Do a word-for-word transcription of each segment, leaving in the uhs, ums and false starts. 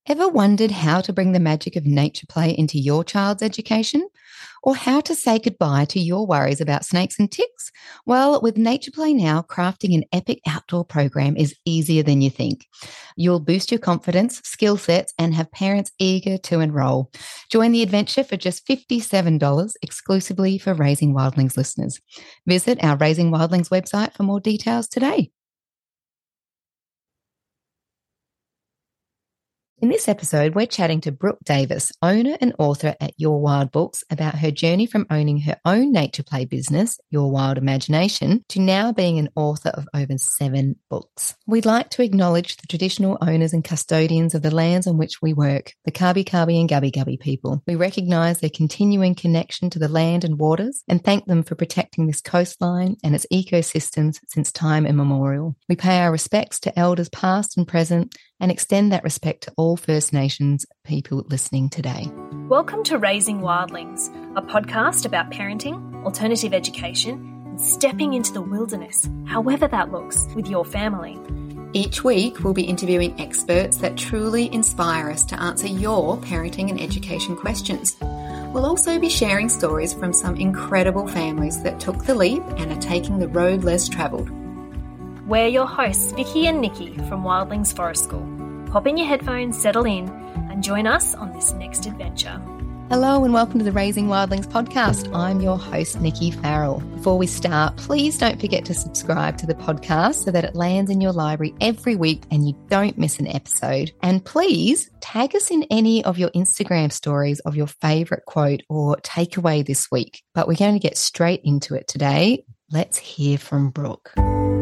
Ever wondered how to bring the magic of nature play into your child's education? Or how to say goodbye to your worries about snakes and ticks? Well, with Nature Play Now, crafting an epic outdoor program is easier than you think. You'll boost your confidence, skill sets, and have parents eager to enroll. Join the adventure for just fifty-seven dollars exclusively for Raising Wildlings listeners. Visit our Raising Wildlings website for more details today. In this episode, we're chatting to Brooke Davis, owner and author at Your Wild Books, about her journey from owning her own nature play business, Your Wild Imagination, to now being an author of over seven books. We'd like to acknowledge the traditional owners and custodians of the lands on which we work, the Kabi Kabi and Gubbi Gubbi people. We recognise their continuing connection to the land and waters and thank them for protecting this coastline and its ecosystems since time immemorial. We pay our respects to elders past and present and extend that respect to all First Nations people listening today. Welcome to Raising Wildlings, a podcast about parenting, alternative education, and stepping into the wilderness, however that looks, with your family. Each week, we'll be interviewing experts that truly inspire us to answer your parenting and education questions. We'll also be sharing stories from some incredible families that took the leap and are taking the road less travelled. We're your hosts, Vicky and Nikki from Wildlings Forest School. Pop in your headphones, settle in, and join us on this next adventure. Hello and welcome to the Raising Wildlings podcast. I'm your host, Nikki Farrell. Before we start, please don't forget to subscribe to the podcast so that it lands in your library every week and you don't miss an episode. And please tag us in any of your Instagram stories of your favourite quote or takeaway this week. But we're going to get straight into it today. Let's hear from Brooke.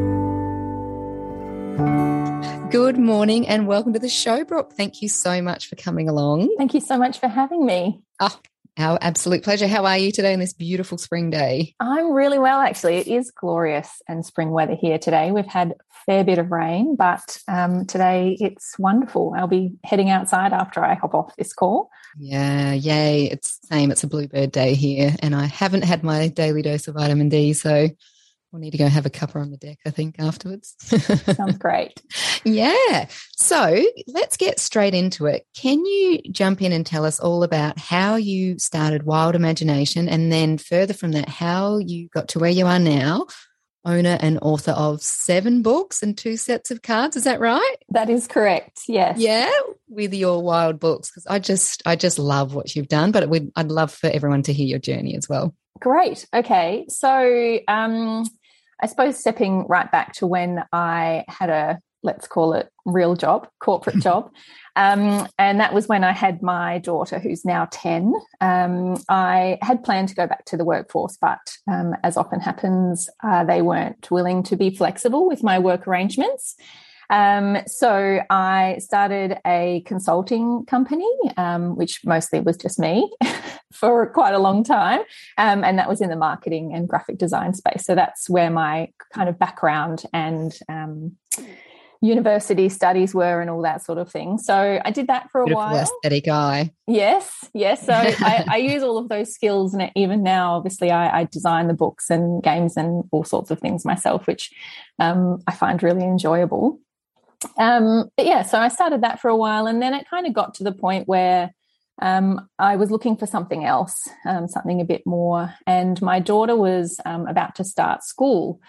Good morning and welcome to the show, Brooke. Thank you so much for coming along. Thank you so much for having me. Oh, our absolute pleasure. How are you today on this beautiful spring day? I'm really well, actually. It is glorious and spring weather here today. We've had a fair bit of rain, but um, today it's wonderful. I'll be heading outside after I hop off this call. Yeah, yay. It's the same. It's a bluebird day here and I haven't had my daily dose of vitamin D, so we'll need to go have a cuppa on the deck, I think, afterwards. Sounds great. Yeah. So let's get straight into it. Can you jump in and tell us all about how you started Wild Imagination and then further from that, how you got to where you are now, owner and author of seven books and two sets of cards. Is that right? That is correct, yes. Yeah, with Your Wild Books, because I just I just love what you've done, but it would, I'd love for everyone to hear your journey as well. Great. Okay. So um, I suppose stepping right back to when I had a, let's call it real job, corporate job. Um, and that was when I had my daughter, who's now ten. Um, I had planned to go back to the workforce, but um, as often happens, uh, they weren't willing to be flexible with my work arrangements. Um, so I started a consulting company, um, which mostly was just me for quite a long time. Um, and that was in the marketing and graphic design space. So that's where my kind of background and um, university studies were and all that sort of thing. So I did that for a Beautiful while. Aesthetic eye. Yes, yes. So I, I use all of those skills, and even now, obviously, I, I design the books and games and all sorts of things myself, which um, I find really enjoyable. Um, but yeah, so I started that for a while, and then it kind of got to the point where um, I was looking for something else, um, something a bit more. And my daughter was um, about to start school,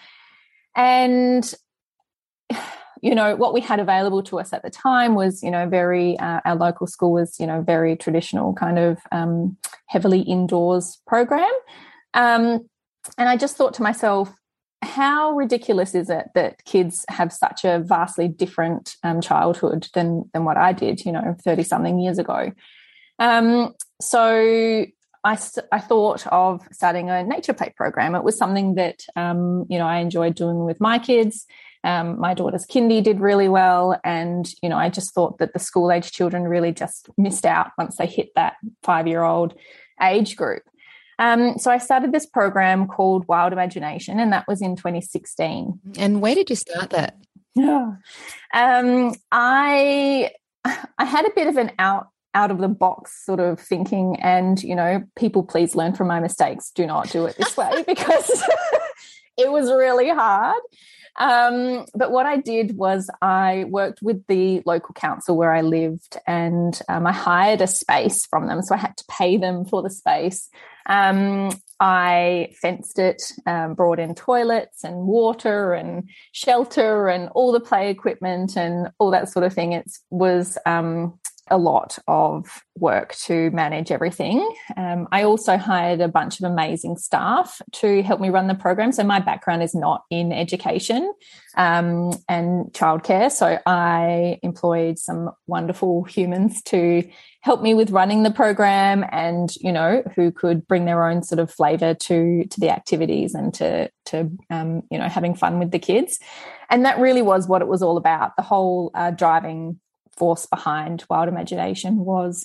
and you know, what we had available to us at the time was, you know, very, uh, our local school was, you know, very traditional kind of um, heavily indoors program. Um, and I just thought to myself, how ridiculous is it that kids have such a vastly different um, childhood than, than what I did, you know, thirty something years ago. Um, so I, I thought of starting a nature play program. It was something that, um, you know, I enjoyed doing with my kids. Um, my daughter's kindy did really well. And, you know, I just thought that the school age children really just missed out once they hit that five-year-old age group. Um, so I started this program called Wild Imagination, and that was in twenty sixteen. And where did you start that? Yeah. Um, I I had a bit of an out out of the box sort of thinking, and, you know, people please learn from my mistakes. Do not do it this way because it was really hard. um, but what I did was I worked with the local council where I lived, and um, I hired a space from them. So I had to pay them for the space. Um, I fenced it, um, brought in toilets and water and shelter and all the play equipment and all that sort of thing. It was um, a lot of work to manage everything. Um, I also hired a bunch of amazing staff to help me run the program. So my background is not in education um, and childcare. So I employed some wonderful humans to help me with running the program, and, you know, who could bring their own sort of flavour to to the activities and to, to um, you know, having fun with the kids. And that really was what it was all about. The whole uh, driving force behind Wild Imagination was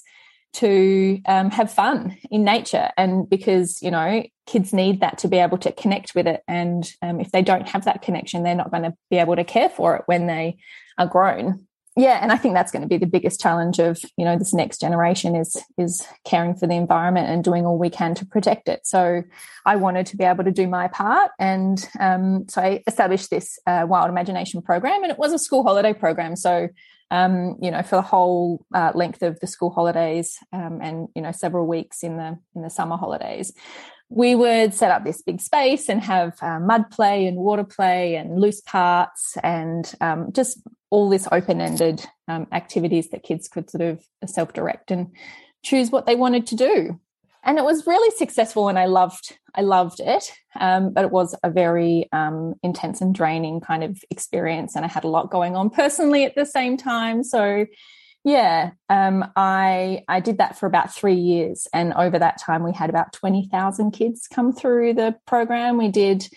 to um, have fun in nature, and because, you know, kids need that to be able to connect with it, and um, if they don't have that connection, they're not going to be able to care for it when they are grown. Yeah, and I think that's going to be the biggest challenge of, you know, this next generation is is caring for the environment and doing all we can to protect it. So I wanted to be able to do my part, and um, so I established this uh, Wild Imagination program, and it was a school holiday program. So um, you know, for the whole uh, length of the school holidays, um, and, you know, several weeks in the in the summer holidays, we would set up this big space and have uh, mud play and water play and loose parts, and um, just all this open-ended um, activities that kids could sort of self-direct and choose what they wanted to do. And it was really successful, and I loved I loved it, um, but it was a very um, intense and draining kind of experience, and I had a lot going on personally at the same time. So yeah, um, I I did that for about three years, and over that time we had about twenty thousand kids come through the program. We did,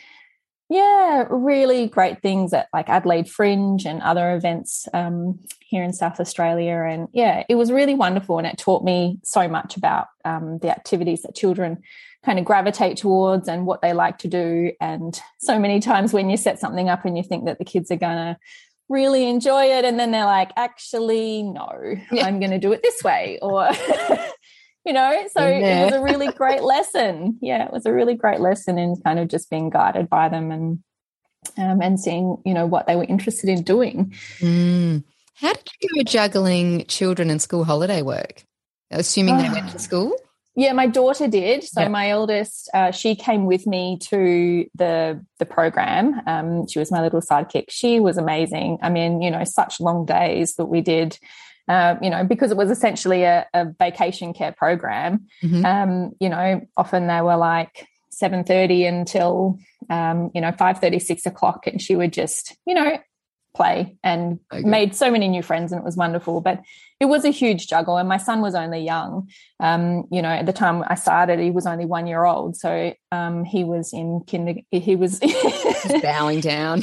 yeah, really great things at like Adelaide Fringe and other events um, here in South Australia, and yeah, it was really wonderful, and it taught me so much about um, the activities that children kind of gravitate towards and what they like to do. And so many times when you set something up and you think that the kids are going to really enjoy it, and then they're like, actually, no, yeah. I'm going to do it this way, or you know, so it was a really great lesson. Yeah, it was a really great lesson in kind of just being guided by them, and um, and seeing, you know, what they were interested in doing. Mm. How did you go juggling children and school holiday work, assuming they went to school? Yeah, my daughter did. So yep. my eldest, uh, she came with me to the the program. Um, she was my little sidekick. She was amazing. I mean, you know, such long days that we did, uh, you know, because it was essentially a, a vacation care program. Mm-hmm. Um, you know, often they were like seven thirty until, um, you know, five thirty, six o'clock, and she would just, you know, play and okay. made so many new friends, and it was wonderful. But it was a huge juggle, and my son was only young. Um, you know, at the time I started, he was only one year old, so um, he was in kinder. He was Just bowing down.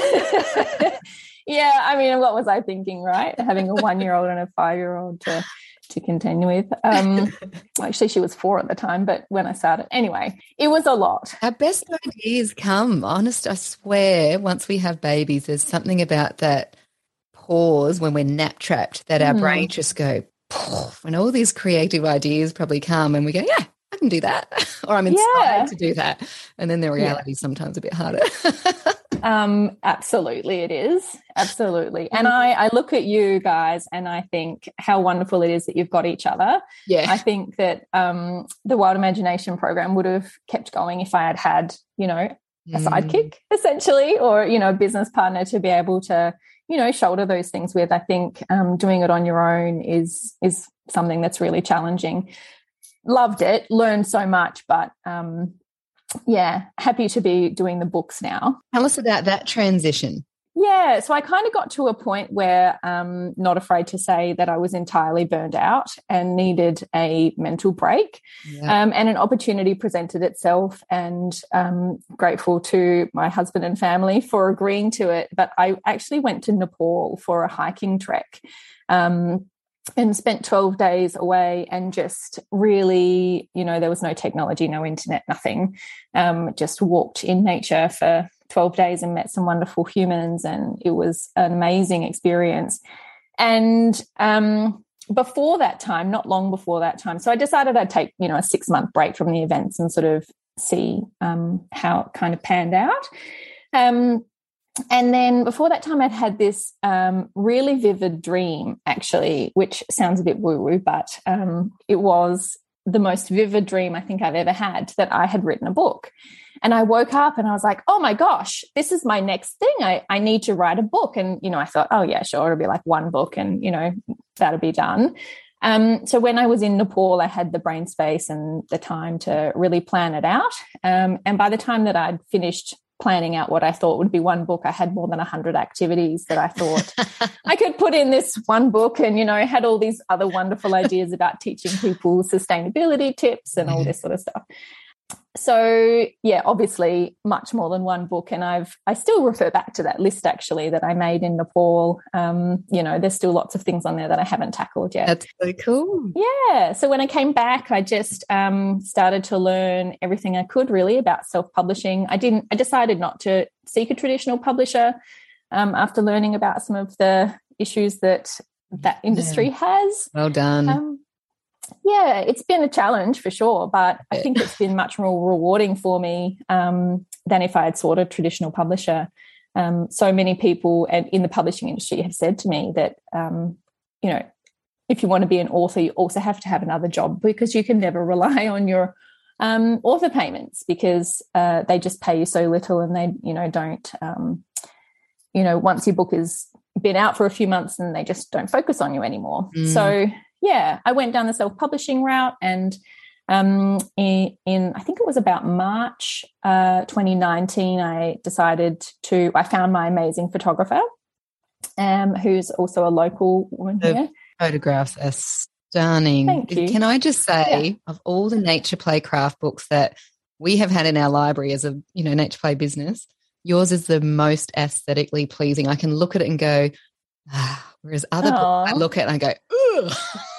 Yeah, I mean, what was I thinking, right? Having a one-year-old and a five-year-old to to contend with. Um, actually, she was four at the time, but when I started, anyway, it was a lot. Our best ideas come, honest, I swear, once we have babies, there's something about that pause when we're nap trapped that our mm. brain just go, poof, and all these creative ideas probably come, and we go, yeah, I can do that, or I'm inspired yeah. to do that. And then the reality is yeah. sometimes a bit harder. Um, absolutely it is. Absolutely. And I, I look at you guys and I think how wonderful it is that you've got each other. Yeah. I think that um, the Wild Imagination program would have kept going if I had had, you know, a mm. sidekick essentially, or, you know, a business partner to be able to, you know, shoulder those things with. I think um, doing it on your own is, is something that's really challenging. Loved it, learned so much, but um, yeah, happy to be doing the books now. Tell us about that transition. Yeah, so I kind of got to a point where um not afraid to say that I was entirely burned out and needed a mental break. Yeah. Um, and an opportunity presented itself, and um, grateful to my husband and family for agreeing to it. But I actually went to Nepal for a hiking trek. Um, and spent twelve days away, and just really, you know, there was no technology, no internet, nothing. Um, just walked in nature for twelve days and met some wonderful humans, and it was an amazing experience. And um, before that time, not long before that time, so I decided I'd take, you know, a six-month break from the events and sort of see um, how it kind of panned out. Um and then before that time, I'd had this um, really vivid dream, actually, which sounds a bit woo-woo, but um, it was the most vivid dream I think I've ever had, that I had written a book. And I woke up and I was like, oh my gosh, this is my next thing. I, I need to write a book. And, you know, I thought, oh yeah, sure, it'll be like one book and, you know, that'll be done. Um, so when I was in Nepal, I had the brain space and the time to really plan it out. Um, and by the time that I'd finished planning out what I thought would be one book, I had more than one hundred activities that I thought I could put in this one book, and, you know, had all these other wonderful ideas about teaching people sustainability tips and all this sort of stuff. So, yeah, obviously much more than one book. And I've, I still refer back to that list, actually, that I made in Nepal. Um, you know, there's still lots of things on there that I haven't tackled yet. That's so cool. Yeah. So when I came back, I just um, started to learn everything I could, really, about self-publishing. I didn't, I decided not to seek a traditional publisher um, after learning about some of the issues that that industry yeah. has. Well done. Um, Yeah, it's been a challenge for sure, but I think it's been much more rewarding for me um, than if I had sought a traditional publisher. Um, so many people and in the publishing industry have said to me that, um, you know, if you want to be an author, you also have to have another job, because you can never rely on your um, author payments, because uh, they just pay you so little, and they, you know, don't, um, you know, once your book has been out for a few months, and they just don't focus on you anymore. Mm. So, yeah, I went down the self-publishing route, and um, in, in I think it was about March uh, twenty nineteen, I decided to, I found my amazing photographer, um, who's also a local woman the here. Photographs are stunning. Thank you. Can I just say, yeah. of all the Nature Play craft books that we have had in our library as a, you know, Nature Play business, yours is the most aesthetically pleasing. I can look at it and go, ah. Whereas other Aww. books, I look at it and I go, ugh.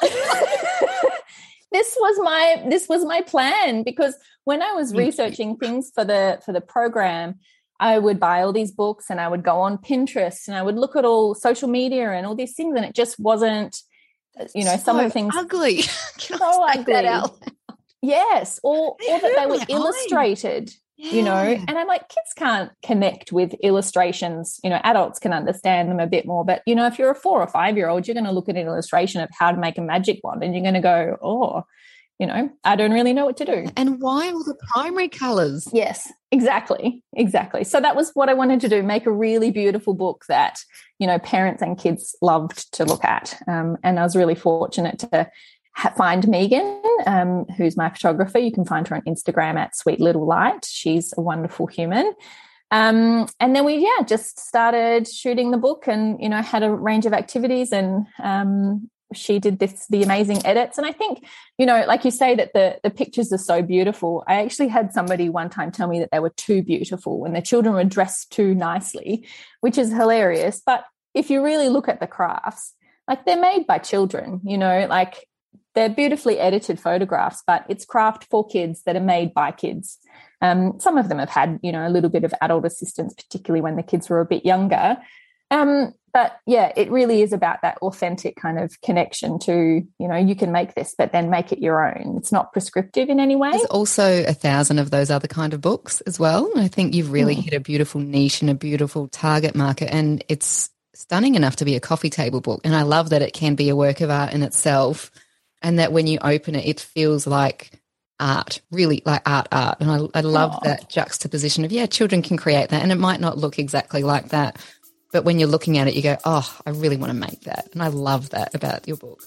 This was my this was my plan, because when I was researching things for the for the program, I would buy all these books and I would go on Pinterest and I would look at all social media and all these things, and it just wasn't, you know, some so of the things ugly. Can so I say ugly. That out? Yes, or or that they were illustrated. Yeah. You know, and I'm like, kids can't connect with illustrations. You know, adults can understand them a bit more. But, you know, if you're a four or five year old, you're going to look at an illustration of how to make a magic wand and you're going to go, oh, you know, I don't really know what to do. And why all the primary colours? Yes, exactly. Exactly. So that was what I wanted to do, make a really beautiful book that, you know, parents and kids loved to look at. Um, and I was really fortunate to find Megan, um, who's my photographer. You can find her on Instagram at Sweet Little Light. She's a wonderful human. Um, and then we, yeah, just started shooting the book, and, you know, had a range of activities, and um, she did this, the amazing edits. And I think, you know, like you say, that the, the pictures are so beautiful. I actually had somebody one time tell me that they were too beautiful when the children were dressed too nicely, which is hilarious. But if you really look at the crafts, like, they're made by children, you know, like, they're beautifully edited photographs, but it's craft for kids that are made by kids. Um, some of them have had, you know, a little bit of adult assistance, particularly when the kids were a bit younger. Um, but, yeah, it really is about that authentic kind of connection to, you know, you can make this, but then make it your own. It's not prescriptive in any way. There's also a thousand of those other kind of books as well. I think you've really mm. hit a beautiful niche and a beautiful target market, and it's stunning enough to be a coffee table book. And I love that it can be a work of art in itself, and that when you open it, it feels like art, really like art, art. And I, I love Aww. That juxtaposition of, yeah, children can create that, and it might not look exactly like that, but when you're looking at it, you go, oh, I really want to make that. And I love that about your book.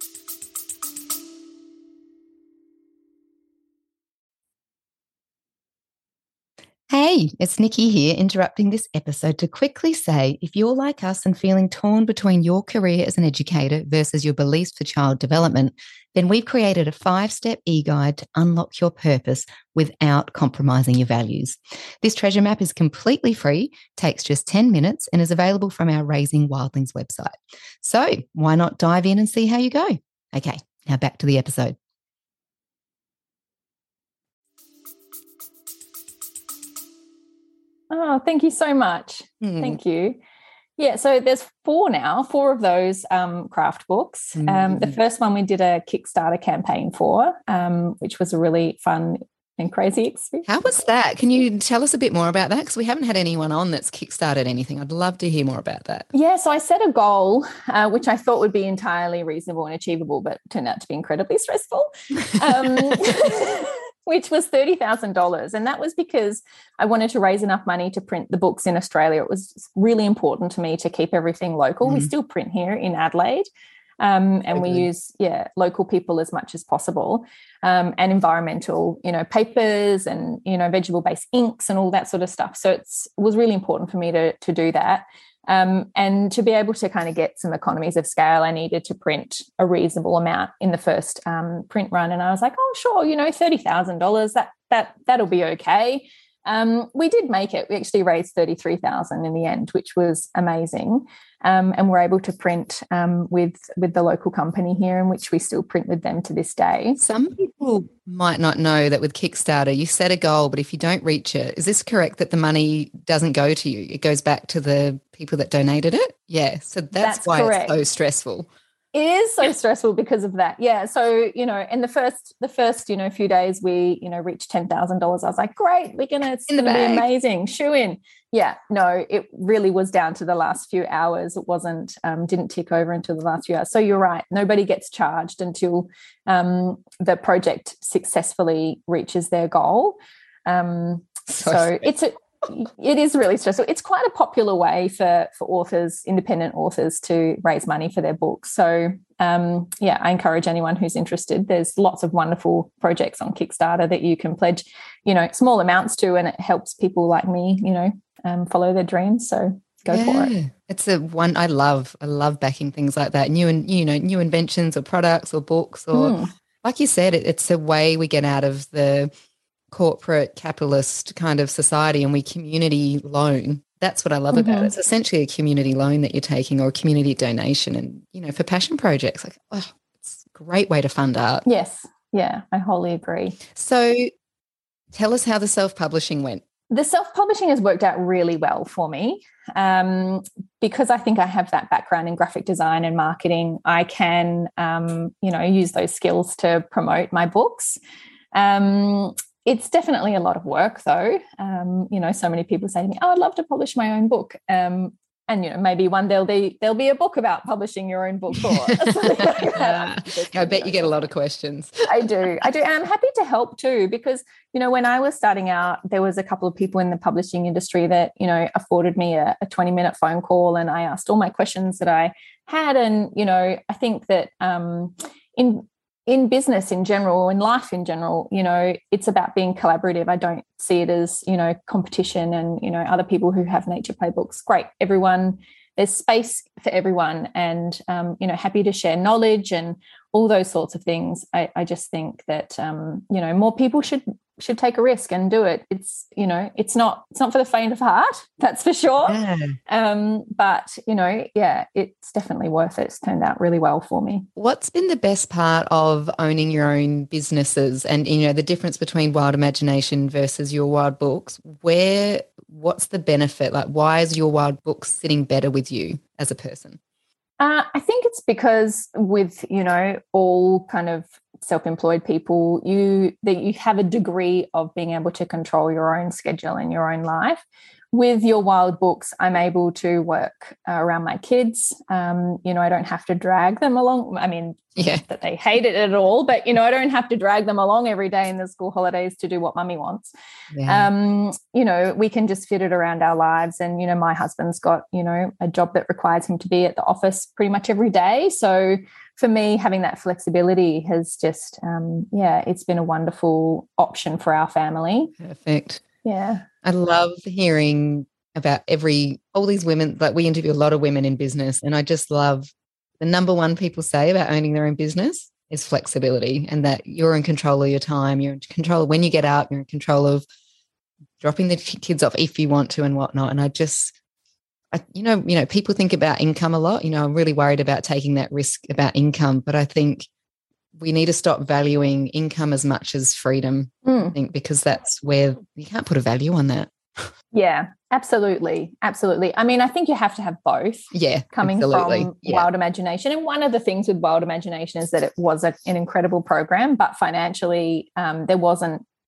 Hey, it's Nikki here, interrupting this episode to quickly say, if you're like us and feeling torn between your career as an educator versus your beliefs for child development, then we've created a five-step e-guide to unlock your purpose without compromising your values. This treasure map is completely free, takes just ten minutes, and is available from our Raising Wildlings website. So why not dive in and see how you go? Okay, now back to the episode. Oh, thank you so much. Mm. Thank you. Yeah, so there's four now, four of those um, craft books. Mm. Um, the first one we did a Kickstarter campaign for, um, which was a really fun and crazy experience. How was that? Can you tell us a bit more about that? Because we haven't had anyone on that's kickstarted anything. I'd love to hear more about that. Yeah, so I set a goal, uh, which I thought would be entirely reasonable and achievable, but turned out to be incredibly stressful, um, which was thirty thousand dollars. And that was because I wanted to raise enough money to print the books in Australia. It was really important to me to keep everything local. Mm. We still print here in Adelaide. Um, and we use, yeah, local people as much as possible, um, and environmental, you know, papers and, you know, vegetable-based inks and all that sort of stuff. So it's, it was really important for me to, to do that. Um, and to be able to kind of get some economies of scale, I needed to print a reasonable amount in the first um, print run. And I was like, oh, sure, you know, thirty thousand dollars, that, that, that'll be okay. Um, we did make it. We actually raised thirty-three thousand dollars in the end, which was amazing. Um, and we're able to print um, with, with the local company here, in which we still print with them to this day. Some people might not know that with Kickstarter, you set a goal, but if you don't reach it, is this correct that the money doesn't go to you? It goes back to the people that donated it? Yeah. So that's, that's why correct. It's so stressful. It is so stressful because of that. Yeah. So, you know, in the first, the first, you know, few days we, you know, reached ten thousand dollars. I was like, great, we're going to, it's going to be amazing. Shoe in. Yeah. No, it really was down to the last few hours. It wasn't, um, didn't tick over until the last few hours. So you're right. Nobody gets charged until um, the project successfully reaches their goal. Um, so so it's a, It is really stressful. It's quite a popular way for, for authors, independent authors, to raise money for their books. So, um, yeah, I encourage anyone who's interested. There's lots of wonderful projects on Kickstarter that you can pledge, you know, small amounts to, and it helps people like me, you know, um, follow their dreams. So go yeah. for it. It's a one I love. I love backing things like that. New and you know, new inventions or products or books or, mm. like you said, it, it's a way we get out of the corporate capitalist kind of society and we community loan. That's what I love mm-hmm. about it. It's essentially a community loan that you're taking, or a community donation. And, you know, for passion projects, like, oh, it's a great way to fund art. Yes. Yeah, I wholly agree. So tell us how the self-publishing went. The self-publishing has worked out really well for me, um, because I think I have that background in graphic design and marketing. I can, um, you know, use those skills to promote my books. Um, It's definitely a lot of work, though. Um, you know, so many people say to me, "Oh, I'd love to publish my own book," um, and you know, maybe one there'll be there'll be a book about publishing your own book. Or like I bet you get a lot of questions. I do, I do, and I'm happy to help too, because you know, when I was starting out, there was a couple of people in the publishing industry that you know afforded me a, a twenty minute phone call, and I asked all my questions that I had, and you know, I think that um, in in business in general, in life in general, you know, it's about being collaborative. I don't see it as, you know, competition and, you know, other people who have nature playbooks. Great. Everyone, there's space for everyone, and, um, you know, happy to share knowledge and all those sorts of things. I, I just think that, um, you know, more people should should take a risk and do it. It's, you know, it's not, it's not for the faint of heart, that's for sure. Yeah. Um, but, you know, yeah, it's definitely worth it. It's turned out really well for me. What's been the best part of owning your own businesses and, you know, the difference between Wild Imagination versus Your Wild Books? Where, what's the benefit? Like, why is Your Wild Books sitting better with you as a person? Uh, I think it's because with, you know, all kind of self-employed people, you that you have a degree of being able to control your own schedule and your own life. With Your Wild Books, I'm able to work uh, around my kids. Um, you know, I don't have to drag them along. I mean, yeah. that they hate it at all, but, you know, I don't have to drag them along every day in the school holidays to do what mummy wants. Yeah. Um, you know, we can just fit it around our lives. And, you know, my husband's got, you know, a job that requires him to be at the office pretty much every day. So for me, having that flexibility has just, um, yeah, it's been a wonderful option for our family. Perfect. Yeah. I love hearing about every, all these women, like we interview a lot of women in business, and I just love the number one people say about owning their own business is flexibility, and that you're in control of your time. You're in control of when you get up, you're in control of dropping the kids off if you want to and whatnot. And I just, I, you know, you know, people think about income a lot. You know, I'm really worried about taking that risk about income, but I think we need to stop valuing income as much as freedom, mm. I think, because that's where you can't put a value on that. Yeah, absolutely. Absolutely. I mean, I think you have to have both. Yeah, coming absolutely. from yeah. Wild Imagination. And one of the things with Wild Imagination is that it was a, an incredible program, but financially um, there wasn't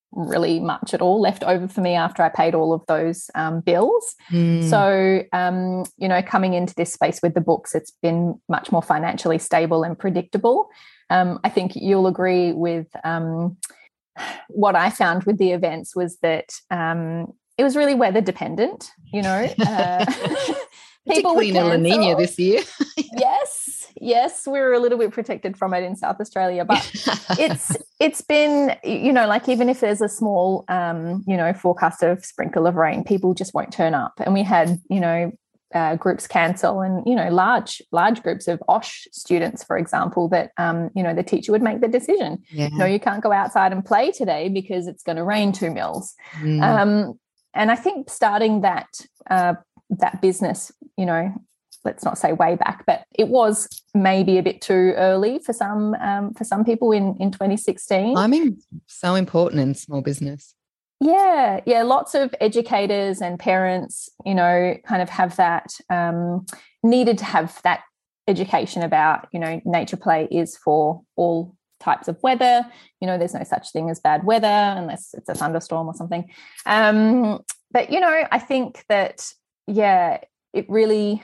really much at all left over for me after I paid all of those um, bills. Mm. So, um, you know, coming into this space with the books, it's been much more financially stable and predictable. Um, I think you'll agree with um, what I found with the events was that um, it was really weather dependent, you know. Uh, people would Particularly in El Niño this year. Yes, yes, we were a little bit protected from it in South Australia, but it's it's been, you know, like even if there's a small, um, you know, forecast of sprinkle of rain, people just won't turn up. And we had, you know, uh, groups cancel, and you know, large large groups of O S H students, for example, that um, you know, the teacher would make the decision. Yeah. No, you can't go outside and play today because it's going to rain two mils. Mm. Um, and I think starting that uh, that business, you know, let's not say way back, but it was maybe a bit too early for some um, for some people in, in twenty sixteen. Timing so important in small business. Yeah, yeah. Lots of educators and parents, you know, kind of have that um, needed to have that education about, you know, nature play is for all types of weather. You know, there's no such thing as bad weather unless it's a thunderstorm or something. Um, but you know, I think that yeah, it really.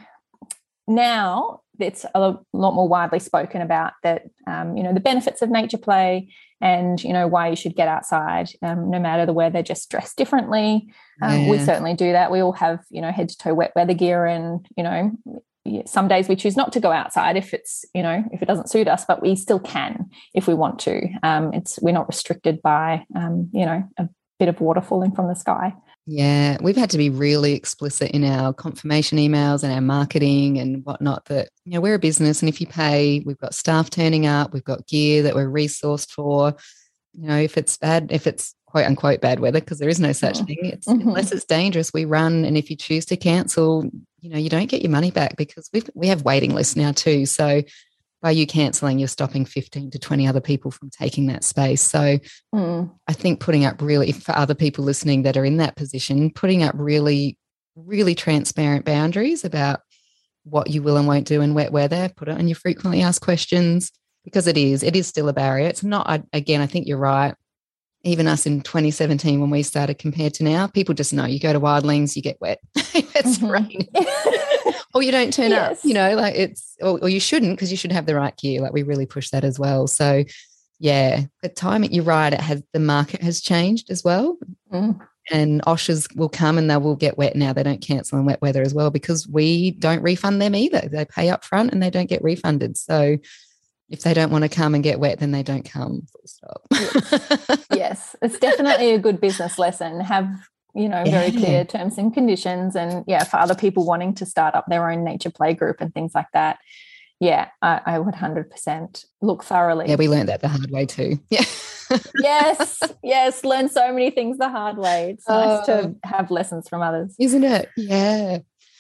Now it's a lot more widely spoken about that, um, you know, the benefits of nature play and, you know, why you should get outside um, no matter the weather, just dress differently. Um, Yeah. We certainly do that. We all have, you know, head to toe wet weather gear, and, you know, some days we choose not to go outside if it's, you know, if it doesn't suit us, but we still can if we want to. Um, it's we're not restricted by, um, you know, a bit of water falling from the sky. Yeah, we've had to be really explicit in our confirmation emails and our marketing and whatnot that, you know, we're a business, and if you pay, we've got staff turning up, we've got gear that we're resourced for. You know, if it's bad, if it's quote unquote bad weather, because there is no such Mm. thing, it's Mhm. unless it's dangerous, we run. And if you choose to cancel, you know, you don't get your money back, because we've, we have waiting lists now too. So by you cancelling, you're stopping fifteen to twenty other people from taking that space. So Mm. I think putting up really, for other people listening that are in that position, putting up really, really transparent boundaries about what you will and won't do in wet weather, put it on your frequently asked questions, because it is, it is still a barrier. It's not, I, again, I think you're right. Even us in twenty seventeen, when we started compared to now, people just know you go to Wildlings, you get wet. It's Mhm. raining. Or you don't turn Yes. up, you know, like it's, or, or you shouldn't, because you should have the right gear. Like we really push that as well. So yeah, the timing, you're right, it has, the market has changed as well. Mm. And O S Hs will come and they will get wet now. They don't cancel in wet weather as well, because we don't refund them either. They pay up front and they don't get refunded. So if they don't want to come and get wet, then they don't come. Full stop. Yes. Yes, it's definitely a good business lesson. Have, you know, very Yeah. clear terms and conditions, and yeah, for other people wanting to start up their own nature play group and things like that. Yeah, I, I would one hundred percent look thoroughly. Yeah, we learned that the hard way too. Yeah. Yes, yes, learn so many things the hard way. It's nice Oh. to have lessons from others. Isn't it? Yeah.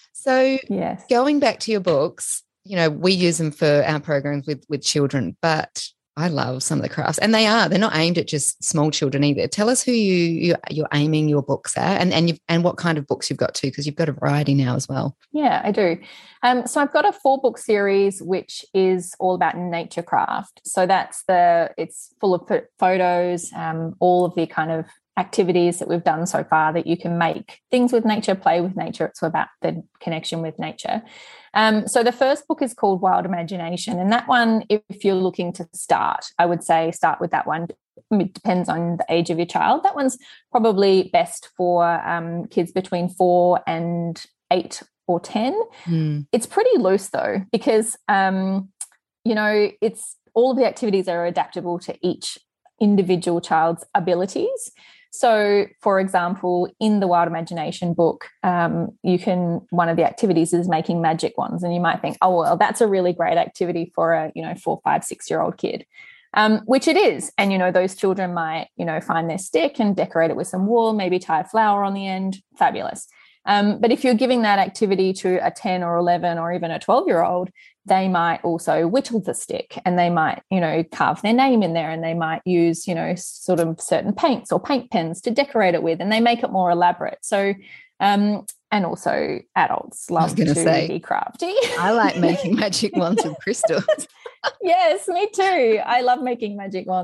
So Yes. going back to your books, you know, we use them for our programs with with children, but I love some of the crafts, and they are, they're not aimed at just small children either. Tell us who you, you you're aiming your books at, and and you and what kind of books you've got too, because you've got a variety now as well. Yeah, I do. Um, so I've got a four book series which is all about nature craft. So that's the it's full of ph- photos, um, all of the kind of activities that we've done so far that you can make things with nature, play with nature. It's all about the connection with nature. Um, so the first book is called Wild Imagination, and that one, if you're looking to start, I would say start with that one. It depends on the age of your child. That one's probably best for um, kids between four and eight or ten. Mm. It's pretty loose though, because um, you know, it's all of the activities are adaptable to each individual child's abilities. So, for example, in the Wild Imagination book, um, you can, one of the activities is making magic wands, and you might think, oh, well, that's a really great activity for a, you know, four, five, six-year-old kid, um, which it is. And, you know, those children might, you know, find their stick and decorate it with some wool, maybe tie a flower on the end. Fabulous. Um, but if you're giving that activity to a ten or eleven or even a twelve-year-old, they might also whittle the stick, and they might, you know, carve their name in there, and they might use, you know, sort of certain paints or paint pens to decorate it with, and they make it more elaborate. So, um, and also adults love to say, be crafty. I like making magic wands with crystals. Yes, me too. I love making magic wands.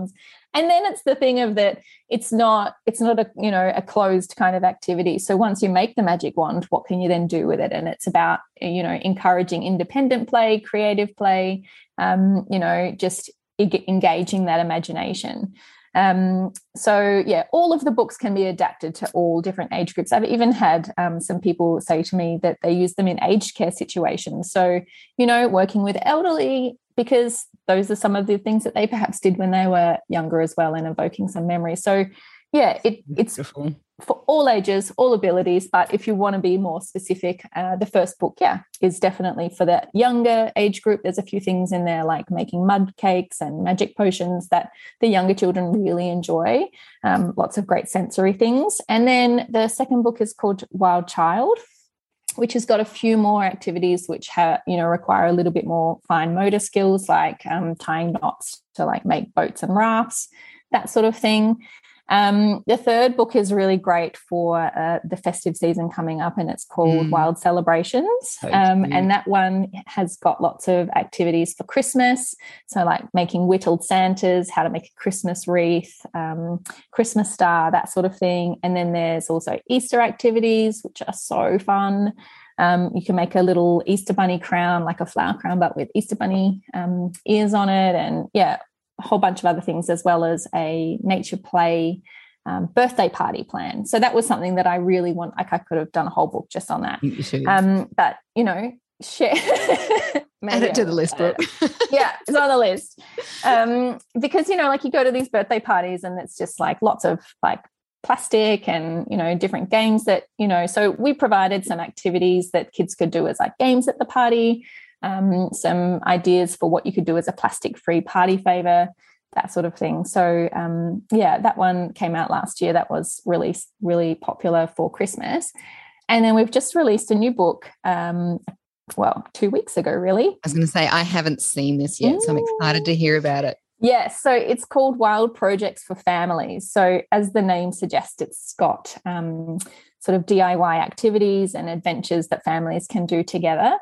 And then it's the thing of that it's not it's not a, you know, a closed kind of activity. So once you make the magic wand, what can you then do with it? And it's about, you know, encouraging independent play, creative play, um, you know, just engaging that imagination. Um, so, yeah, all of the books can be adapted to all different age groups. I've even had um, some people say to me that they use them in aged care situations. So, you know, working with elderly, because those are some of the things that they perhaps did when they were younger as well, and evoking some memory. So, yeah, it, it's Beautiful. For all ages, all abilities. But if you want to be more specific, uh, the first book, yeah, is definitely for the younger age group. There's a few things in there like making mud cakes and magic potions that the younger children really enjoy. Um, lots of great sensory things. And then the second book is called Wild Child, which has got a few more activities which have, you know, require a little bit more fine motor skills, like um, tying knots to like make boats and rafts, that sort of thing. Um, the third book is really great for uh, the festive season coming up, and it's called mm. Wild Celebrations. So um, and that one has got lots of activities for Christmas. So like making whittled Santas, how to make a Christmas wreath, um, Christmas star, that sort of thing. And then there's also Easter activities, which are so fun. Um, you can make a little Easter bunny crown, like a flower crown, but with Easter bunny um, ears on it. And yeah, a whole bunch of other things, as well as a nature play um, birthday party plan. So that was something that I really want. Like I could have done a whole book just on that. You should. Um, but, you know, share. Add it to the list, Brooke. Yeah, it's on the list. Um, because, you know, like you go to these birthday parties and it's just like lots of like plastic and, you know, different games that, you know, so we provided some activities that kids could do as like games at the party. Um, some ideas for what you could do as a plastic-free party favor, that sort of thing. So, um, yeah, that one came out last year. That was really, really popular for Christmas. And then we've just released a new book, um, well, two weeks ago, really. I was going to say, I haven't seen this yet, mm. so I'm excited to hear about it. Yes, so it's called Wild Projects for Families. So as the name suggests, it's got um, sort of D I Y activities and adventures that families can do together.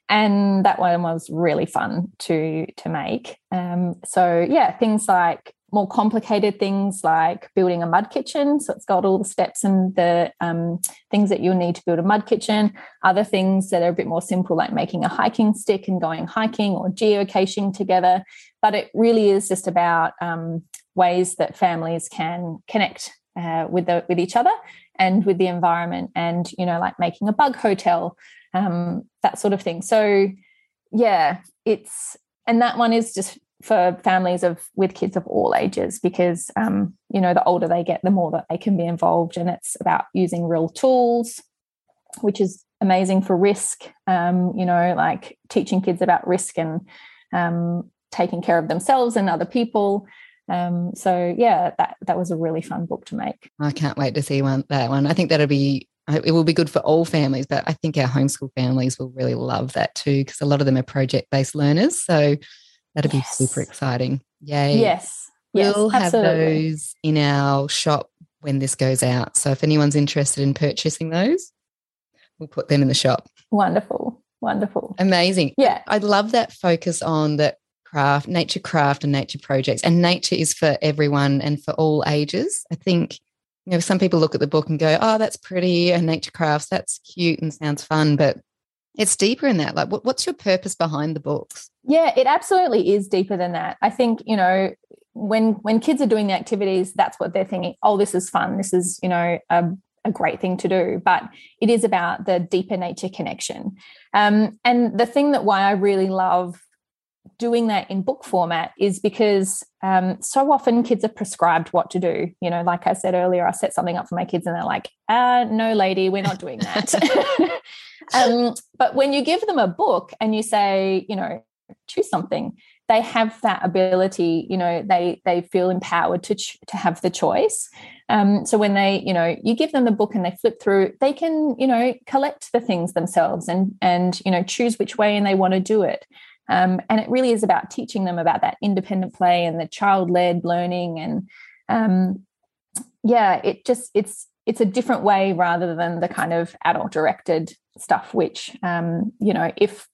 And that one was really fun to to make. Um, so, yeah, things like more complicated things like building a mud kitchen. So it's got all the steps and the um, things that you'll need to build a mud kitchen. Other things that are a bit more simple, like making a hiking stick and going hiking or geocaching together. But it really is just about um, ways that families can connect uh, with the, with each other and with the environment, and, you know, like making a bug hotel, um, that sort of thing. So, yeah, it's, and that one is just for families of with kids of all ages, because, um, you know, the older they get, the more that they can be involved. And it's about using real tools, which is amazing for risk, um, you know, like teaching kids about risk and um, taking care of themselves and other people. Um, so, yeah, that that was a really fun book to make. I can't wait to see one that one. I think that'll be, it will be good for all families, but I think our homeschool families will really love that too, because a lot of them are project-based learners. So that'll yes. be super exciting. Yay. Yes. We'll yes, have absolutely. those in our shop when this goes out. So if anyone's interested in purchasing those, we'll put them in the shop. Wonderful. Wonderful. Amazing. Yeah. I love that focus on the craft, nature craft and nature projects. And nature is for everyone and for all ages. I think, you know, some people look at the book and go, oh, that's pretty, and nature crafts, that's cute and sounds fun, but it's deeper in that. Like, what, what's your purpose behind the books? Yeah, it absolutely is deeper than that. I think, you know, when when kids are doing the activities, that's what they're thinking, oh, this is fun. This is, you know, a, a great thing to do. But it is about the deeper nature connection. Um, and the thing that why I really love doing that in book format is because um, so often kids are prescribed what to do. You know, like I said earlier, I set something up for my kids and they're like, uh, no, lady, we're not doing that. um, but when you give them a book and you say, you know, choose something, they have that ability, you know, they they feel empowered to ch- to have the choice. Um, so when they, you know, you give them the book and they flip through, they can, you know, collect the things themselves and, and you know, choose which way and they want to do it. Um, and it really is about teaching them about that independent play and the child-led learning. And um, yeah, it just, it's, it's a different way rather than the kind of adult directed stuff, which, um, you know, if,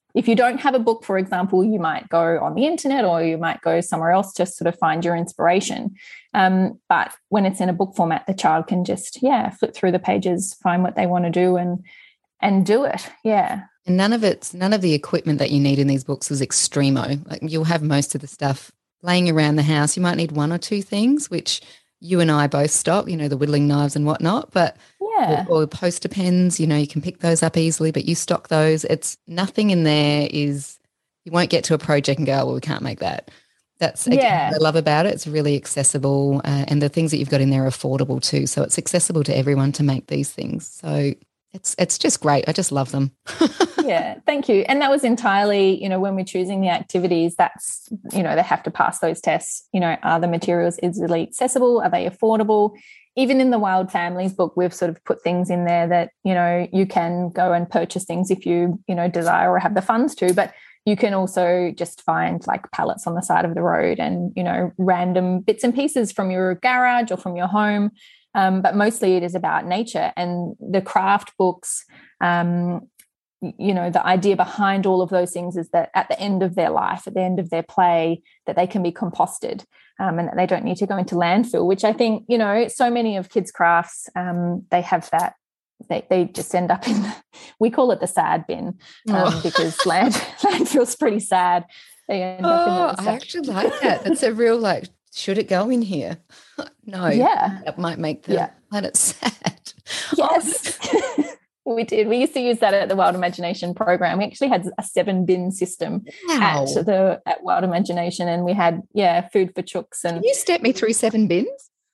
if you don't have a book, for example, you might go on the internet or you might go somewhere else to sort of find your inspiration. Um, but when it's in a book format, the child can just, yeah, flip through the pages, find what they want to do and and do it. Yeah. And none of it's none of the equipment that you need in these books is extremo. Like you'll have most of the stuff laying around the house. You might need one or two things, which you and I both stock, you know, the whittling knives and whatnot, but yeah. or, or poster pens, you know, you can pick those up easily, but you stock those. It's nothing in there is, you won't get to a project and go, oh, well, we can't make that. That's again, yeah. what I love about it. It's really accessible uh, and the things that you've got in there are affordable too. So it's accessible to everyone to make these things. So it's it's just great. I just love them. Yeah, thank you. And that was entirely, you know, when we're choosing the activities, that's, you know, they have to pass those tests. You know, are the materials easily accessible? Are they affordable? Even in the Wild Families book, we've sort of put things in there that, you know, you can go and purchase things if you, you know, desire or have the funds to, but you can also just find like pallets on the side of the road and, you know, random bits and pieces from your garage or from your home. Um, but mostly it is about nature and the craft books. Um, you know, the idea behind all of those things is that at the end of their life, at the end of their play, that they can be composted um, and that they don't need to go into landfill, which I think, you know, so many of kids' crafts, um, they have that, they, they just end up in, the, we call it the sad bin um, oh. because land, landfill's pretty sad. They end oh, up in the I actually like that. That's a real like, should it go in here? No. Yeah. That might make the yeah. planet sad. Yes. Oh. We did. We used to use that at the Wild Imagination program. We actually had a seven bin system wow. at the at Wild Imagination, and we had yeah food for chooks. And can you step me through seven bins?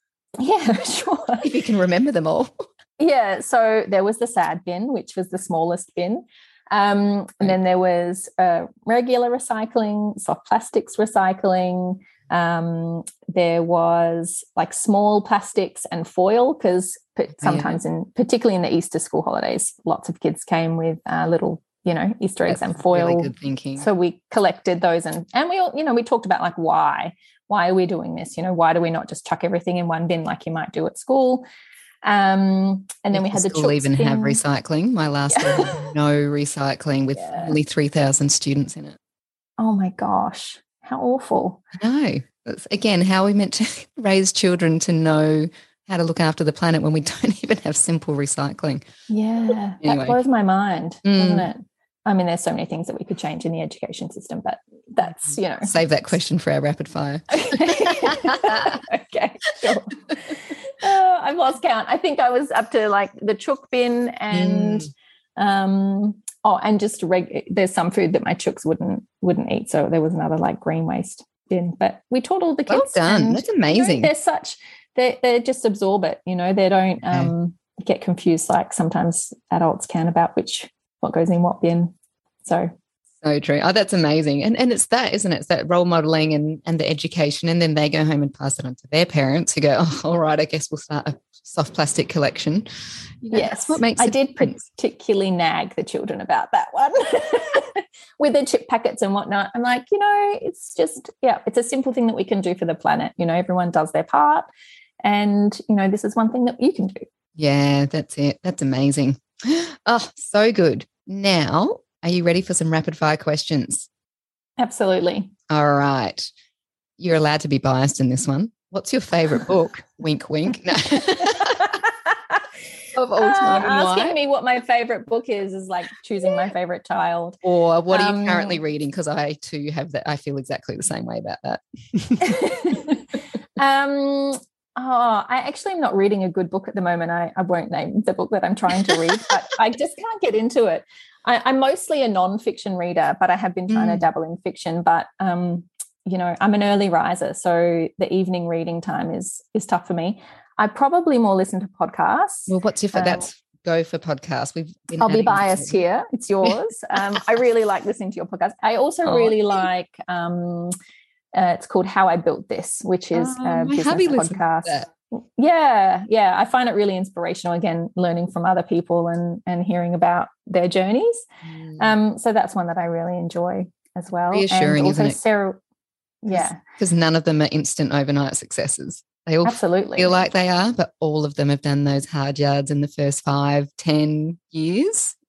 Yeah, sure. If you can remember them all. Yeah. So there was the sad bin, which was the smallest bin, um, and then there was uh, regular recycling, soft plastics recycling. Um, there was like small plastics and foil because sometimes, yeah. in particularly in the Easter school holidays, lots of kids came with uh, little, you know, Easter eggs That's and foil. Really good thinking. So we collected those and and we all, you know, we talked about like why why are we doing this? You know, why do we not just chuck everything in one bin like you might do at school? Um, and then if we had the school even bin. have recycling. My last yeah. one had no recycling with yeah. nearly three thousand students in it. Oh my gosh. How awful. I know. That's, again, how are we meant to raise children to know how to look after the planet when we don't even have simple recycling? Yeah, anyway. That blows my mind, mm. doesn't it? I mean, there's so many things that we could change in the education system, but that's, you know. Save that question for our rapid fire. Okay, sure. Oh, I've lost count. I think I was up to like the chook bin and mm. um oh, and just reg- there's some food that my chooks wouldn't wouldn't eat. So there was another like green waste bin. But we taught all the kids. Well done. And, that's amazing. You know, they're such they they just absorb it. You know, they don't um, okay. get confused like sometimes adults can about which what goes in what bin. So. So true. Oh, that's amazing. And and it's that, isn't it? It's that role modelling and, and the education, and then they go home and pass it on to their parents who go, oh, all right, I guess we'll start a soft plastic collection. You know, yes. That's what makes I it did difference. particularly nag the children about that one with the chip packets and whatnot. I'm like, you know, it's just, yeah, it's a simple thing that we can do for the planet. You know, everyone does their part. And, you know, this is one thing that you can do. Yeah, that's it. That's amazing. Oh, so good. Now, are you ready for some rapid fire questions? Absolutely. All right. You're allowed to be biased in this one. What's your favourite book? Wink, wink. No. Of all time. Uh, asking me what my favourite book is is like choosing my favourite child. Or what are you um, currently reading? Because I too have that. I feel exactly the same way about that. um. Oh, I actually am not reading a good book at the moment. I, I won't name the book that I'm trying to read, but I just can't get into it. I, I'm mostly a non-fiction reader, but I have been trying mm. to dabble in fiction. But, um, you know, I'm an early riser, so the evening reading time is is tough for me. I probably more listen to podcasts. Well, what's your um, that's go for podcasts? We've been I'll be biased here. It's yours. um, I really like listening to your podcast. I also oh, really like um, uh, it's called How I Built This, which is oh, a business podcast. Yeah, yeah. I find it really inspirational, again, learning from other people and and hearing about their journeys. Mm. Um, so that's one that I really enjoy as well. Reassuring, and also isn't it? Sarah, yeah. Because none of them are instant overnight successes. They all Absolutely. feel like they are, but all of them have done those hard yards in the first five, ten years.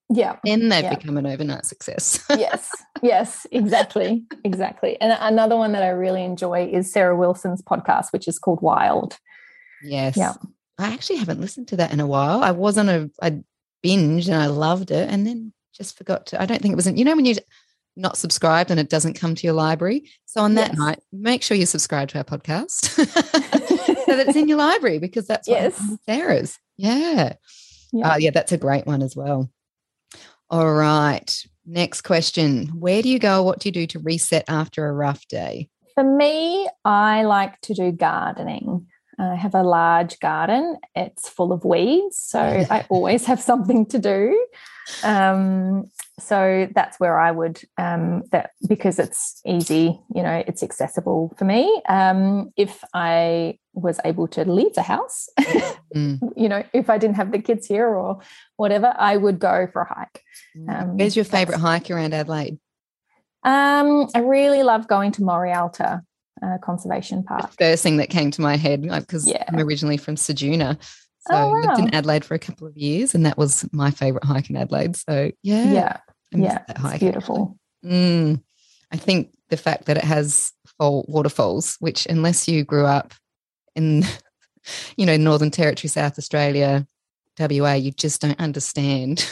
Yeah. Then they've yeah. become an overnight success. yes. Yes, exactly. Exactly. And another one that I really enjoy is Sarah Wilson's podcast, which is called Wild. Yes. Yeah. I actually haven't listened to that in a while. I was on a, I binged and I loved it and then just forgot to, I don't think it was, in, you know, when you're not subscribed and it doesn't come to your library. So on that yes. night, make sure you subscribe to our podcast so that it's in your library, because that's what yes. Sarah's. Yeah. Yeah. Uh, yeah, that's a great one as well. All right. Next question. Where do you go? What do you do to reset after a rough day? For me, I like to do gardening. I have a large garden. It's full of weeds, so I always have something to do. Um, so that's where I would, um, that because it's easy, you know, it's accessible for me. Um, if I was able to leave the house, mm. you know, if I didn't have the kids here or whatever, I would go for a hike. Um, Where's your favourite hike around Adelaide? Um, I really love going to Morialta uh, Conservation Park. The first thing that came to my head, because yeah. I'm originally from Ceduna. So oh, wow. I lived in Adelaide for a couple of years, and that was my favourite hike in Adelaide. So yeah, yeah, yeah, that hike, it's beautiful. Mm, I think the fact that it has fall waterfalls, which unless you grew up in, you know, Northern Territory, South Australia, W A, you just don't understand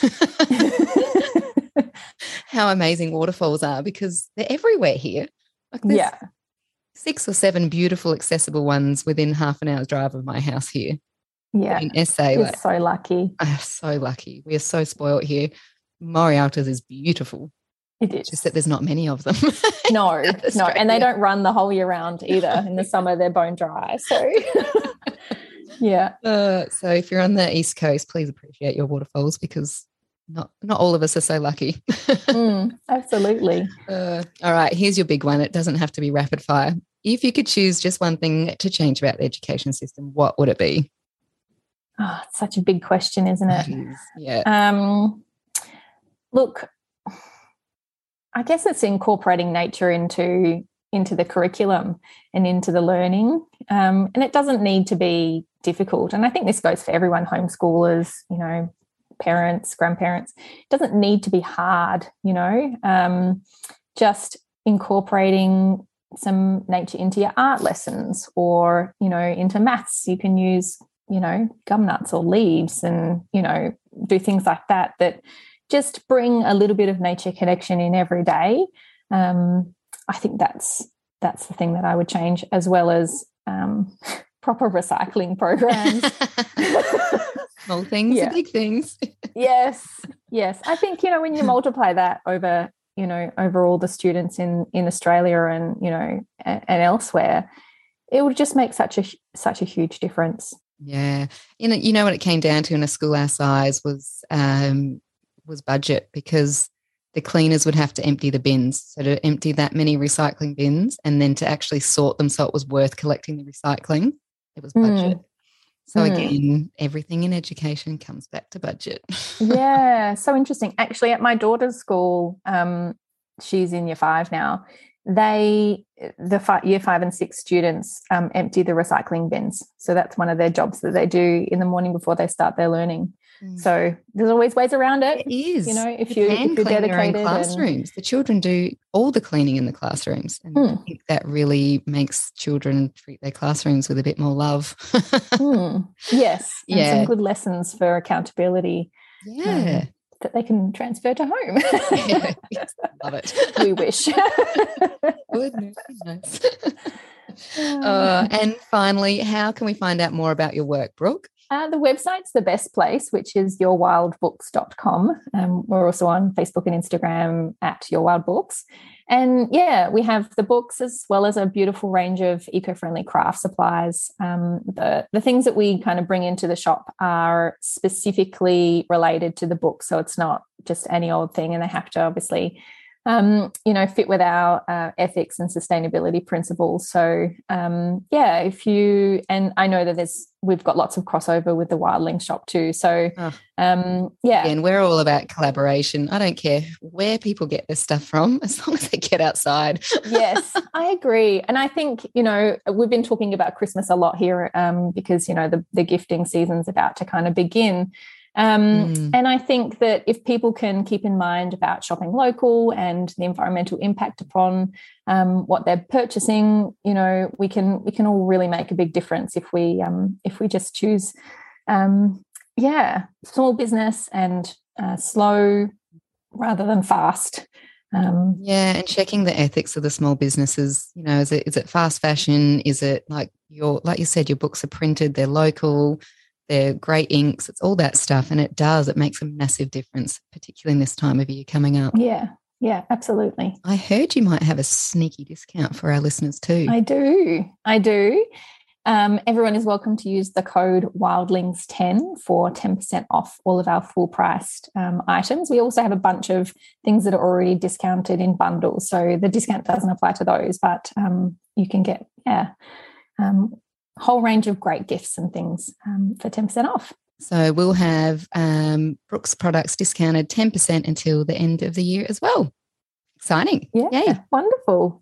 how amazing waterfalls are, because they're everywhere here. Like there's yeah, six or seven beautiful, accessible ones within half an hour's drive of my house here. Yeah, in S A, you're like, so lucky. I'm so lucky. We are so spoiled here. Morialta's is beautiful. It is. It's just that there's not many of them. No, no, and they don't run the whole year round either. In the summer, they're bone dry. So, yeah. Uh, so if you're on the East Coast, please appreciate your waterfalls, because not not all of us are so lucky. mm, absolutely. Uh, all right, here's your big one. It doesn't have to be rapid fire. If you could choose just one thing to change about the education system, what would it be? Oh, it's such a big question, isn't it? It is, yeah. Um, look, I guess it's incorporating nature into into the curriculum and into the learning. Um, and it doesn't need to be difficult. And I think this goes for everyone, homeschoolers, you know, parents, grandparents. It doesn't need to be hard, you know, um, just incorporating some nature into your art lessons, or, you know, into maths. You can use, you know, gum nuts or leaves and, you know, do things like that, that just bring a little bit of nature connection in every day. Um, I think that's that's the thing that I would change, as well as um, proper recycling programs. Small things, yeah. big things. yes, yes. I think, you know, when you multiply that over, you know, over all the students in in Australia and, you know, and, and elsewhere, it would just make such a such a huge difference. Yeah, you know, you know what it came down to in a school our size was um, was budget, because the cleaners would have to empty the bins. So to empty that many recycling bins and then to actually sort them so it was worth collecting the recycling, it was budget. Mm. So mm. again, everything in education comes back to budget. Yeah, so interesting. Actually, at my daughter's school, um, she's in year five now, they, the five, year five and six students um, empty the recycling bins. So that's one of their jobs that they do in the morning before they start their learning. Mm. So there's always ways around it. It is. You know, if, you, you, if you're dedicated. Your own classrooms. And... The children do all the cleaning in the classrooms. And mm. I think that really makes children treat their classrooms with a bit more love. mm. Yes. And yeah. some good lessons for accountability. Yeah. Um, that they can transfer to home. Yeah, yes, love it. We wish. Goodness, nice. uh, and finally, how can we find out more about your work, Brooke? Uh, the website's the best place, which is your wild books dot com. Um, we're also on Facebook and Instagram at Your Wild Books. And, yeah, we have the books as well as a beautiful range of eco-friendly craft supplies. Um, the, the things that we kind of bring into the shop are specifically related to the book, so it's not just any old thing, and they have to obviously Um, you know, fit with our uh, ethics and sustainability principles. So, um, yeah, if you, and I know that there's, we've got lots of crossover with the Wildling shop too. So, oh. um, yeah. And we're all about collaboration. I don't care where people get this stuff from, as long as they get outside. Yes, I agree. And I think, you know, we've been talking about Christmas a lot here um, because, you know, the, the gifting season's about to kind of begin. Um, Mm. And I think that if people can keep in mind about shopping local and the environmental impact upon um, what they're purchasing, you know, we can we can all really make a big difference if we um, if we just choose, um, yeah, small business and uh, slow rather than fast. Um, Yeah, and checking the ethics of the small businesses. You know, is it is it fast fashion? Is it like your like you said, your books are printed, they're local, they're great inks, it's all that stuff, and it does. It makes a massive difference, particularly in this time of year coming up. yeah, yeah, absolutely. I heard you might have a sneaky discount for our listeners too. I do, I do. Um, everyone is welcome to use the code wildlings ten for ten percent off all of our full-priced um, items. We also have a bunch of things that are already discounted in bundles, so the discount doesn't apply to those, but um, you can get yeah, um, a whole range of great gifts and things um, for ten percent off. So we'll have um, Brooks products discounted ten percent until the end of the year as well. Exciting. Yeah, Yay. wonderful.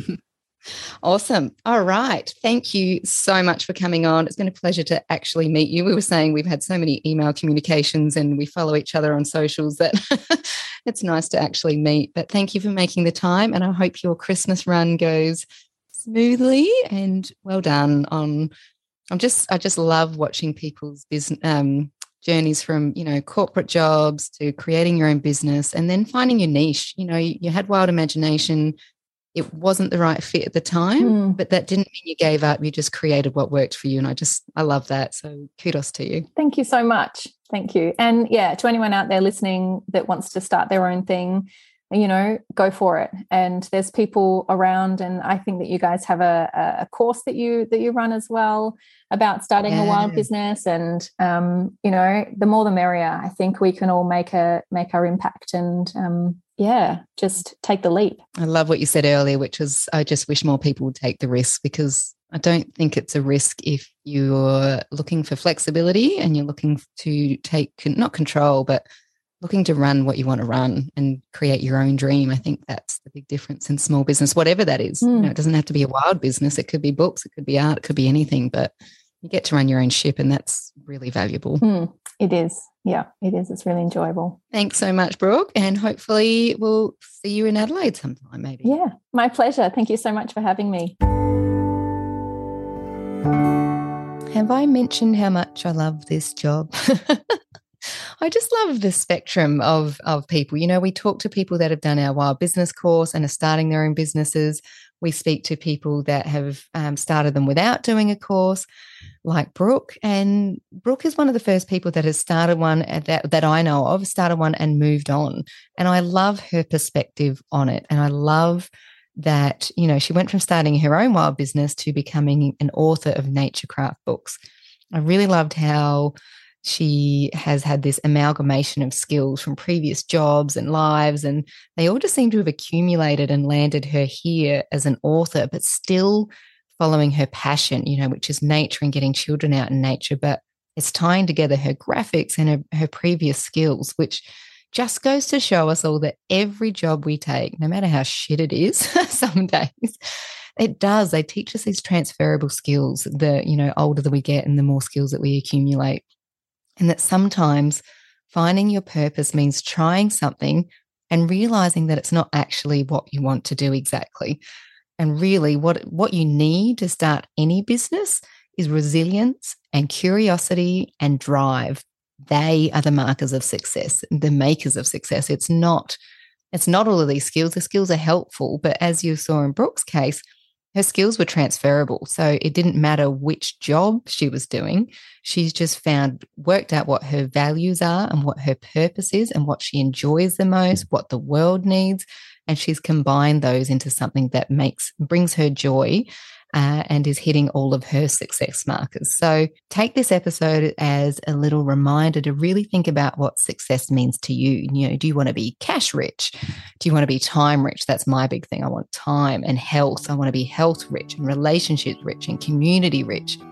Awesome. All right. Thank you so much for coming on. It's been a pleasure to actually meet you. We were saying we've had so many email communications and we follow each other on socials that it's nice to actually meet. But thank you for making the time, and I hope your Christmas run goes smoothly, and well done on I'm just I just love watching people's business um journeys from, you know, corporate jobs to creating your own business and then finding your niche. You know, you, you had wild imagination. It wasn't the right fit at the time, Mm. but that didn't mean you gave up. You just created what worked for you. And I just, I love that. So kudos to you. Thank you so much. Thank you. And yeah, to anyone out there listening that wants to start their own thing, you know, go for it. And there's people around, and I think that you guys have a, a course that you that you run as well about starting Yeah. a wild business. And um, you know, the more the merrier. I think we can all make a make our impact and um, yeah, just take the leap. I love what you said earlier, which was I just wish more people would take the risk, because I don't think it's a risk if you're looking for flexibility and you're looking to take, not control, but looking to run what you want to run and create your own dream. I think that's the big difference in small business, whatever that is. Mm. You know, it doesn't have to be a wild business. It could be books, it could be art, it could be anything, but you get to run your own ship, and that's really valuable. Mm, it is. Yeah, it is. It's really enjoyable. Thanks so much, Brooke, and hopefully we'll see you in Adelaide sometime maybe. Yeah, my pleasure. Thank you so much for having me. Have I mentioned how much I love this job? I just love the spectrum of, of people. You know, we talk to people that have done our Wild Business course and are starting their own businesses. We speak to people that have um, started them without doing a course, like Brooke. And Brooke is one of the first people that has started one that, that I know of, started one and moved on. And I love her perspective on it. And I love that, you know, she went from starting her own wild business to becoming an author of nature craft books. I really loved how she has had this amalgamation of skills from previous jobs and lives, and they all just seem to have accumulated and landed her here as an author, but still following her passion, you know, which is nature and getting children out in nature. But it's tying together her graphics and her, her previous skills, which just goes to show us all that every job we take, no matter how shit it is, some days, it does. They teach us these transferable skills. The, you know, older that we get and the more skills that we accumulate. And that sometimes finding your purpose means trying something and realizing that it's not actually what you want to do exactly. And really what, what you need to start any business is resilience and curiosity and drive. They are the markers of success, the makers of success. It's not, it's not all of these skills. The skills are helpful, but as you saw in Brooke's case, her skills were transferable. So it didn't matter which job she was doing. She's just found, worked out what her values are and what her purpose is and what she enjoys the most, what the world needs. And she's combined those into something that makes, brings her joy uh, and is hitting all of her success markers. So take this episode as a little reminder to really think about what success means to you. You know, do you want to be cash rich? Do you want to be time rich? That's my big thing. I want time and health. I want to be health rich and relationship rich and community rich.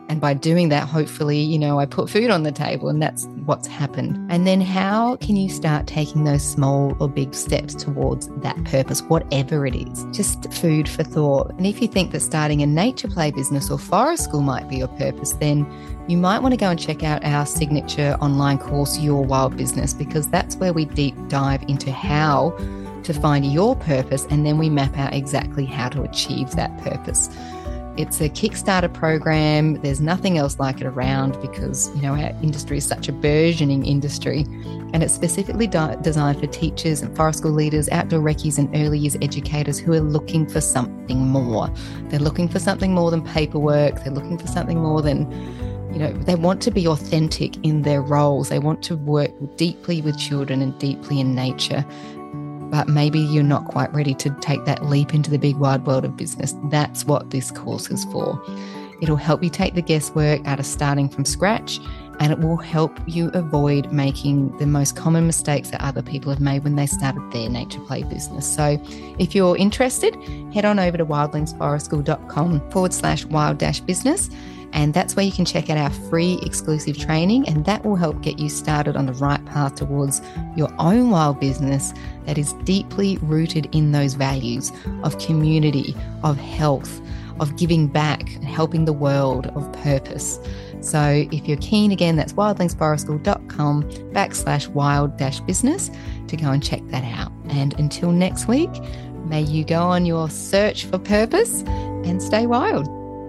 And by doing that, hopefully, you know, I put food on the table, and that's what's happened. And then how can you start taking those small or big steps towards that purpose, whatever it is? Just food for thought. And if you think that starting a nature play business or forest school might be your purpose, then you might want to go and check out our signature online course, Your Wild Business, because that's where we deep dive into how to find your purpose, and then we map out exactly how to achieve that purpose. It's a Kickstarter program. There's nothing else like it around because, you know, our industry is such a burgeoning industry, and it's specifically di- designed for teachers and forest school leaders, outdoor recce's and early years educators who are looking for something more. They're looking for something more than paperwork. They're looking for something more than, you know, they want to be authentic in their roles. They want to work deeply with children and deeply in nature. But maybe you're not quite ready to take that leap into the big wide world of business. That's what this course is for. It'll help you take the guesswork out of starting from scratch, and it will help you avoid making the most common mistakes that other people have made when they started their nature play business. So if you're interested, head on over to wildlingsforestschool.com forward slash wild dash business. And that's where you can check out our free exclusive training, and that will help get you started on the right path towards your own wild business that is deeply rooted in those values of community, of health, of giving back and helping the world, of purpose. So if you're keen, again, that's wildlingsforestschool.com backslash wild dash business to go and check that out. And until next week, may you go on your search for purpose and stay wild.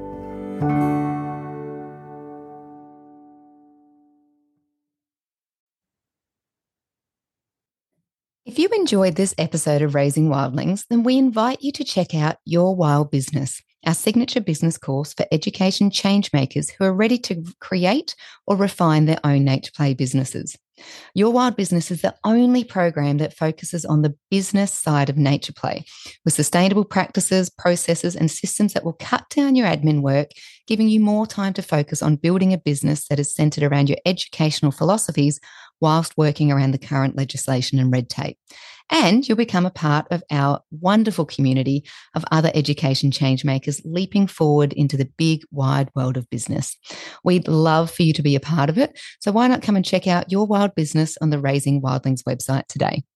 If you enjoyed this episode of Raising Wildlings, then we invite you to check out Your Wild Business, our signature business course for education changemakers who are ready to create or refine their own nature play businesses. Your Wild Business is the only program that focuses on the business side of nature play, with sustainable practices, processes, and systems that will cut down your admin work, giving you more time to focus on building a business that is centered around your educational philosophies whilst working around the current legislation and red tape. And you'll become a part of our wonderful community of other education changemakers leaping forward into the big, wide world of business. We'd love for you to be a part of it. So why not come and check out Your Wild Business on the Raising Wildlings website today?